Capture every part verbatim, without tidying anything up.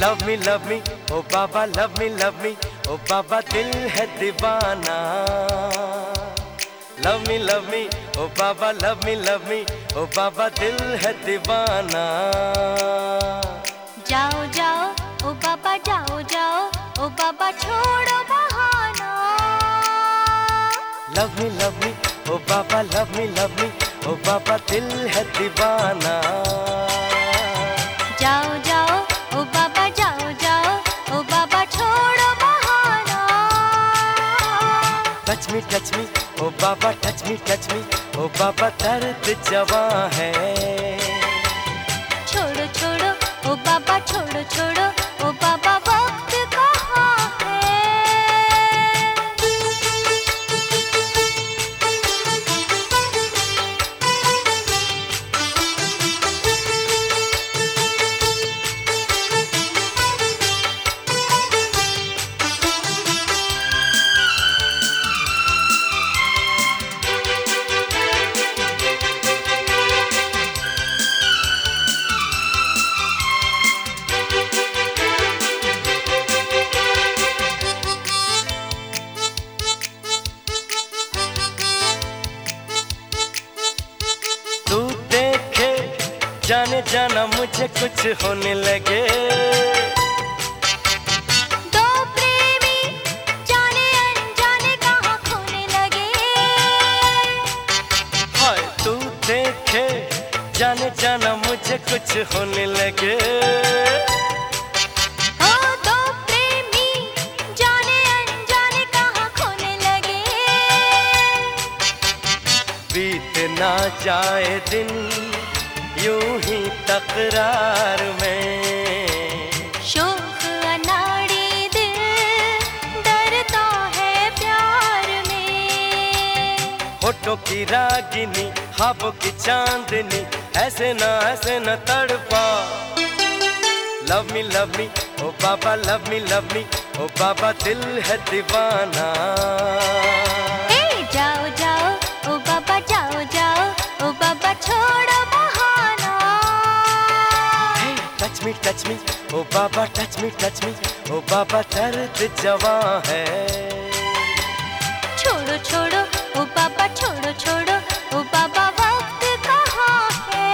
Love me love me ओ बाबा love me love me ओ बाबा दिल है दीवाना। लव मी लव मी ओ बाबा लव मी लव मी ओ बाबा दिल है दीवाना। जाओ जाओ ओ बाबा जाओ जाओ ओ बाबा छोड़ो बहाना। लव मी लव मी ओ बाबा लव मी लव मी ओ बाबा दिल है दीवाना। जाओ जाओ ओ बाबा जाओ जाओ ओ बाबा छोड़ो बहाना। टच मी टच मी ओ बाबा टच मी टच मी ओ बाबा दर्द जवां है। छोड़ो छोड़ो ओ बाबा छोड़ो छोड़ो ओ बाबा वक्त कहाँ है। तू देखे जाने जाना मुझे कुछ होने लगे। दो प्रेमी जाने अनजाने कहाँ खोने लगे। हाय तू देखे जाने जाना मुझे कुछ होने लगे। ओ दो प्रेमी जाने अनजाने कहाँ खोने लगे। बीत ना जाए दिन यूं ही तकरार में। शोख अनाड़ी दिल डरता है प्यार में। होठों की रागिनी ख्वाबों की चांदनी ऐसे ना ऐसे न तड़पा। लव मी लव मी ओ बाबा लव मी लव मी ओ बाबा दिल है दीवाना। ए जाओ जाओ ओ बाबा जाओ जाओ ओ बाबा छोड़ो बहाना। टच मी टच मी ओ बाबा टच मी टच मी ओ बाबा दर्द जवां है। छोड़ो छोड़ो ओ बाबा छोड़ो छोड़ो ओ बाबा वक्त कहाँ है।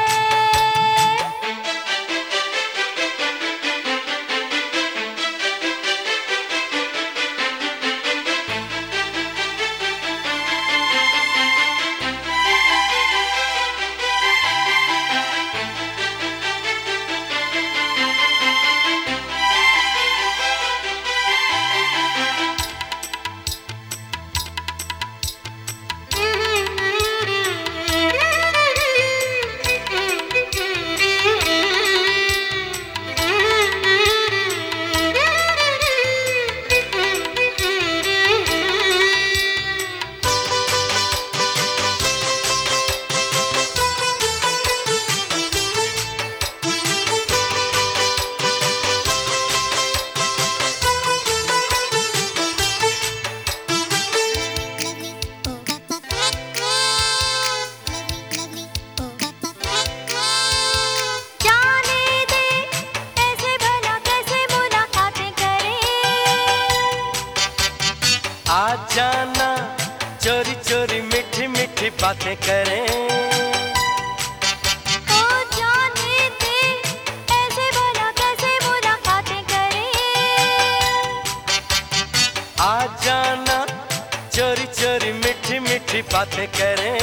आ जाना चोरी चोरी मीठी मीठी बातें करें। ओ जाने दे ऐसे भला कैसे मुलाकातें करें। आ जाना चोरी चोरी मीठी मीठी बातें करें।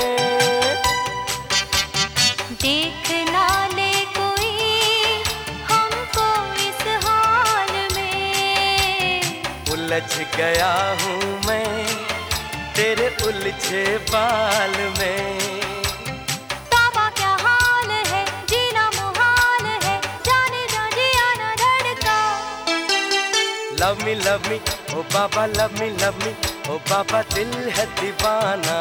देख ना ले कोई हमको इस हाल में। उलझ गया हूँ मैं तेरे उलझे बाल में। बाबा क्या हाल है जीना मुहाल है जाने जा जिया ना धड़का। लव मी लव मी ओ बाबा लव मी लव मी ओ बाबा दिल है दीवाना।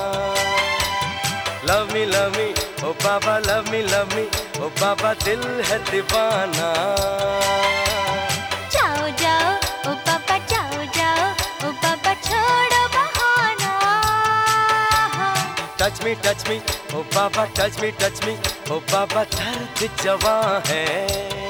लव मी लव मी ओ बाबा लव मी लव मी ओ बाबा दिल है दीवाना। जाओ जाओ ओ बाबा जाओ जाओ ओ बाबा छोड़ो बहाना। टच मी टच मी ओ बाबा टच मी टच मी ओ बाबा दर्द जवां है।